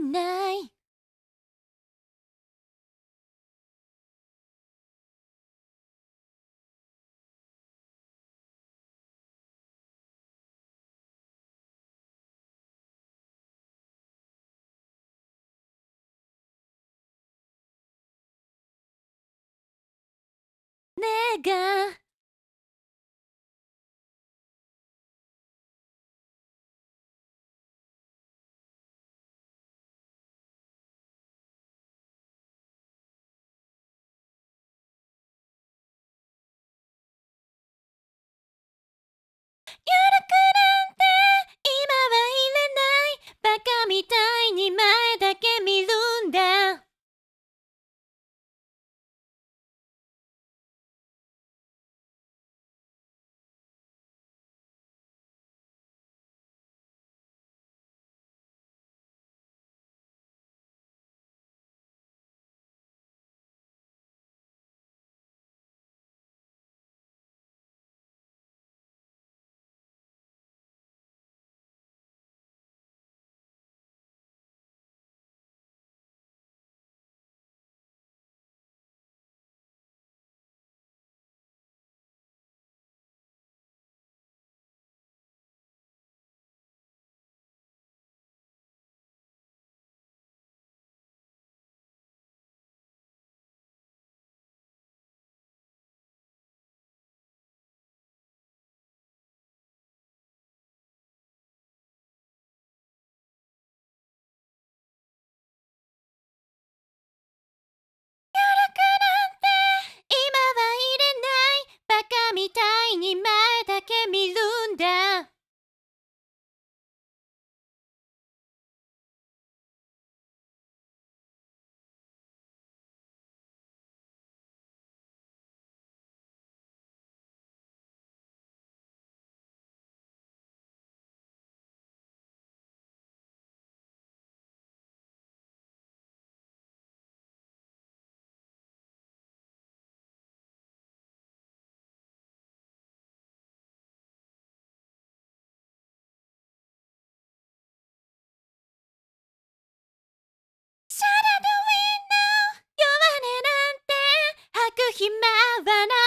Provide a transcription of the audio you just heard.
ない。ねがゆるくなんて今はいらない。バカみたいに前だけ見るんだ。ゆるくなんて今はいらない。バカみたいに前だけ見るんだ。シャラドウィンの弱音なんて吐く暇はない。